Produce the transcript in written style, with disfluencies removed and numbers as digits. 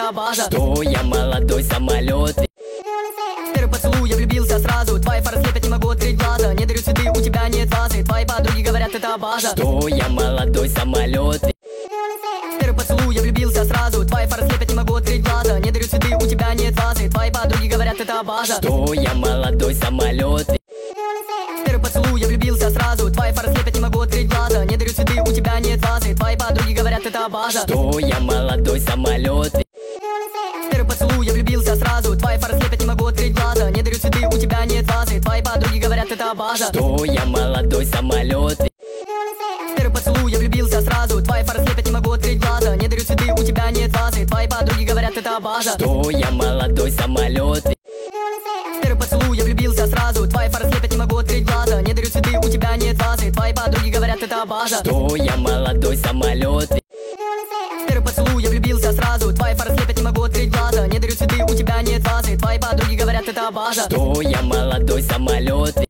это база. Что я молодой самолет. Первый поцелуй, я влюбился сразу. Твои фары слепят, не могу открыть глаза. Не дарю цветы, у тебя нет вазы. Твои подруги говорят, это база. Что я молодой самолет. Первый поцелуй, я влюбился сразу. Твои фары слепят, не могу открыть глаза. Не дарю цветы, у тебя нет вазы. Твои подруги говорят, это база. Что я молодой самолет. Первый поцелуй, я влюбился сразу. Твои фары слепят, не могу открыть глаза. Не дарю цветы, у тебя нет вазы. Твои подруги говорят, это база. Что я молодой самолет. Первый поцелуй, я влюбился сразу. Твои фары слепят, не могу открыть глаза. Не дарю цветы, у тебя нет вазы. Твои подруги говорят, это база. Что я молодой самолет. Первый поцелуй, я влюбился сразу. Твои фары слепят, не могу открыть глаза. Не дарю цветы, у тебя нет вазы. Твои подруги говорят, это база. Что я молодой самолет. Первый поцелуй, я влюбился сразу. Твои фары слепят, не могу открыть глаза. Не дарю цветы, у тебя нет вазы. Твои подруги говорят, это база. Что я молодой самолет. Первый поцелуй, я влюбился сразу. Твои фары слепят, не могу открыть глаза. Не дарю цветы, у тебя нет вазы. Твои подруги говорят, это база. Что я молодой самолет.